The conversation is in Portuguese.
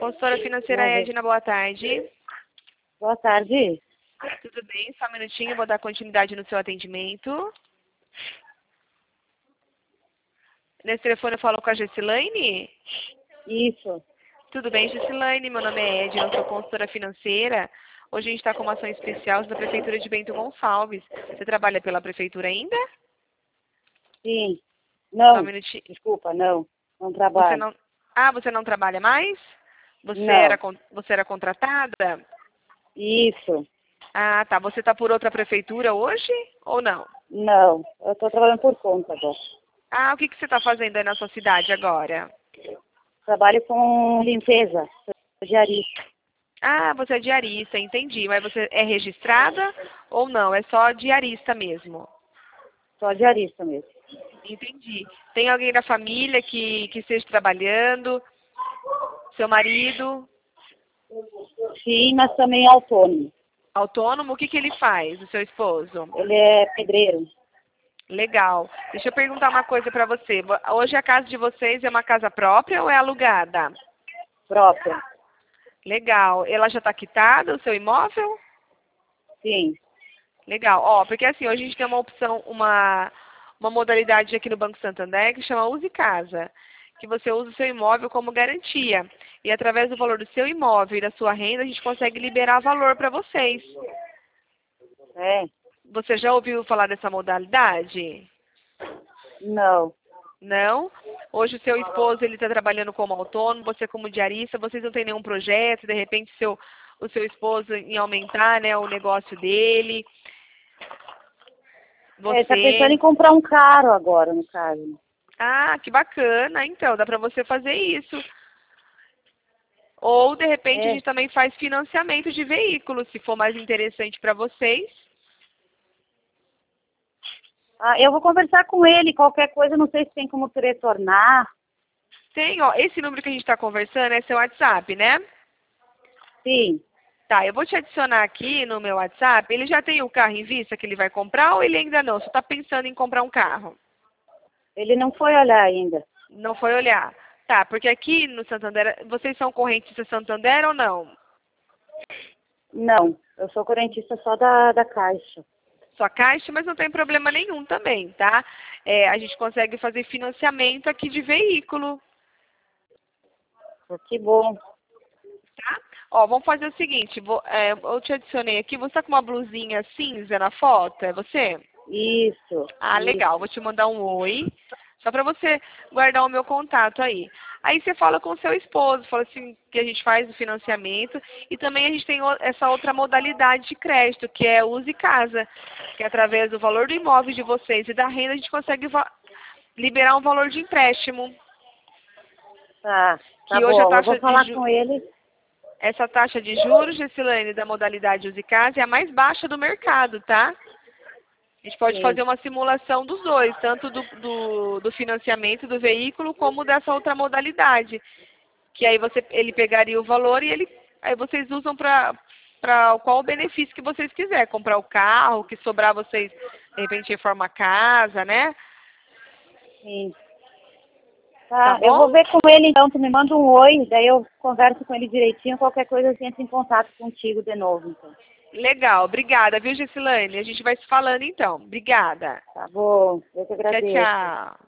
Consultora financeira Vamos ver. Edna, boa tarde. Boa tarde. Tudo bem? Só um minutinho, vou dar continuidade no seu atendimento. Nesse telefone eu falo com a Gessilane? Isso. Tudo bem, Gessilane? Meu nome é Edna, eu sou consultora financeira. Hoje a gente está com uma ação especial da Prefeitura de Bento Gonçalves. Você trabalha pela Prefeitura ainda? Sim. Só um Não. minutinho. Desculpa, não. Não Você trabalho. não... Ah, você não trabalha mais? Não. Você era contratada? Isso. Ah, tá. Você está por outra prefeitura hoje ou não? Não. Eu estou trabalhando por conta agora. Ah, o que você está fazendo aí na sua cidade agora? Trabalho com limpeza. Sou diarista. Ah, você é diarista, entendi. Mas você é registrada ou não? É só diarista mesmo? Sou diarista mesmo. Entendi. Tem alguém da família que esteja trabalhando? Seu marido? Sim, mas também autônomo. Autônomo? O que ele faz, o seu esposo? Ele é pedreiro. Legal. Deixa eu perguntar uma coisa para você. Hoje a casa de vocês é uma casa própria ou é alugada? Próprio. Legal. Ela já está quitada, o seu imóvel? Sim. Legal. Ó, porque assim, hoje a gente tem uma opção, uma modalidade aqui no Banco Santander que chama Use Casa, que você usa o seu imóvel como garantia. E através do valor do seu imóvel e da sua renda, a gente consegue liberar valor para vocês. É? Você já ouviu falar dessa modalidade? Não. Não? Hoje o seu esposo ele está trabalhando como autônomo, você como diarista, vocês não têm nenhum projeto, de repente o seu esposo em aumentar, né, o negócio dele. Ele está pensando Você. em comprar um carro agora, no caso. Ah, que bacana. Então, dá para você fazer isso. Ou, de repente, a É. gente também faz financiamento de veículos, se for mais interessante para vocês. Ah, eu vou conversar com ele. Qualquer coisa, não sei se tem como retornar. Tem, ó, esse número que a gente está conversando é seu WhatsApp, né? Sim. Tá, eu vou te adicionar aqui no meu WhatsApp. Ele já tem o carro em vista que ele vai comprar ou ele ainda não? Você está pensando em comprar um carro? Ele não foi olhar ainda. Não foi olhar. Tá, porque aqui no Santander, vocês são correntistas Santander ou não? Não. Eu sou correntista só da Caixa. Sua caixa, mas não tem problema nenhum também, tá? É, a gente consegue fazer financiamento aqui de veículo, Que bom. tá? Ó, vamos fazer o seguinte, eu te adicionei aqui, você tá com uma blusinha cinza na foto, é você? Isso. Ah, legal, vou te mandar um oi, só para você guardar o meu contato aí. Aí você fala com o seu esposo, fala assim que a gente faz o financiamento e também a gente tem essa outra modalidade de crédito, que é Use Casa, que através do valor do imóvel de vocês e da renda a gente consegue liberar um valor de empréstimo, Tá que hoje a bom. Eu vou taxa falar com ele. essa taxa de juros, Gessilane, da modalidade Use Casa é a mais baixa do mercado, tá? A gente pode Sim. fazer uma simulação dos dois, tanto do financiamento do veículo como dessa outra modalidade. Que aí ele pegaria o valor e aí vocês usam para qual o benefício que vocês quiserem. Comprar o carro, que sobrar vocês, de repente, reformar a casa, né? Sim. Tá Tá, eu vou bom? ver com ele então. Tu me manda um oi, daí eu converso com ele direitinho. Qualquer coisa eu entro em contato contigo de novo, então. Legal, obrigada, viu, Gessilane? A gente vai se falando então. Obrigada. Tá bom. Eu que Tchau, agradeço. tchau.